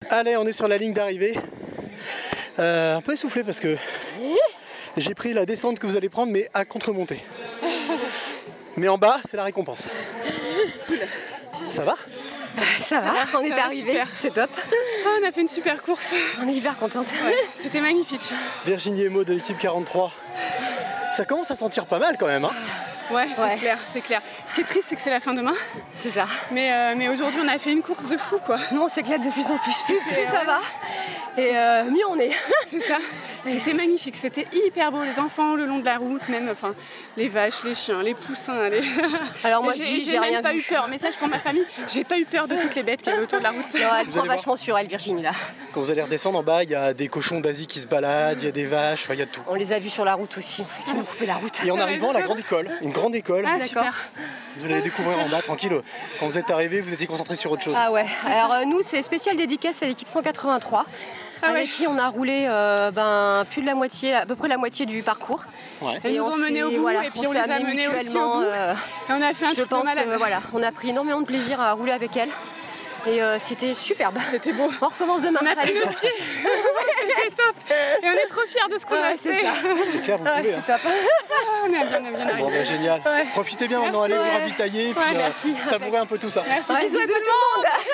Allez, on est sur la ligne d'arrivée. Un peu essoufflé parce que j'ai pris la descente que vous allez prendre, mais à contre-montée. Mais en bas, c'est la récompense. Ça va ? Ça va, on est arrivé, c'est top. Oh, on a fait une super course. On est hyper contente. Ouais, c'était magnifique. Virginie et Maud de l'équipe 43. Ça commence à sentir pas mal quand même, hein ? Ouais, c'est clair. Ce qui est triste, c'est que c'est la fin demain. C'est ça. Mais aujourd'hui, on a fait une course de fou, quoi. Nous, on s'éclate de plus en plus. Plus ça va, et mieux on est. C'est ça. C'était magnifique. C'était hyper beau. Les enfants le long de la route, même, enfin, les vaches, les chiens, les poussins. Alors moi, j'ai rien même pas vu. eu peur. Message pour ma famille. J'ai pas eu peur de toutes les bêtes qu'il y avait autour de la route. Non, elle prend vachement sur elle, Virginie, là. Quand vous allez redescendre en bas, il y a des cochons d'Asie qui se baladent, il y a des vaches, il y a de tout. On les a vus sur la route aussi. En fait, ils nous coupaient la route. Et en arrivant, la grande école. Une grande école. Ah, d'accord. Vous allez découvrir en bas, tranquille. Quand vous êtes arrivés, vous étiez concentrés sur autre chose. Ah ouais. Alors nous, c'est spécial dédicace à l'équipe 183. Avec qui on a roulé plus de la moitié, à peu près la moitié du parcours. Ouais. Et ils nous ont menés au bout, et puis on les a menés aussi au bout. Et on a fait un truc de malade. On a pris énormément de plaisir à rouler avec elle. Et c'était superbe. C'était beau. On recommence demain. On a pris nos pieds. C'était top. Et on est trop fiers de ce qu'on a fait. C'est ça. C'est clair, vous pouvez. C'est top. On est bien arrivé. Bon, génial. Ouais. Profitez bien maintenant, allez vous ravitailler. Puis merci. savourez un peu tout ça. Merci. Bisous à tout le monde.